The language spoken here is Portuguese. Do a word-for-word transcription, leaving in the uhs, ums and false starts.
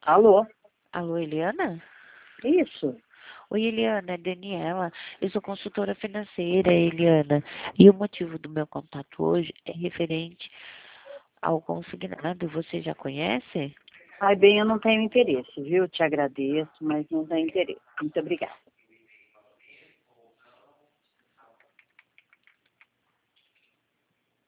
Alô? Alô, Eliana? Isso. Oi, Eliana, é Daniela. Eu sou consultora financeira, Eliana. E o motivo do meu contato hoje é referente ao consignado. Você já conhece? Ai, bem, eu não tenho interesse, viu? Te agradeço, mas não tenho interesse. Muito obrigada.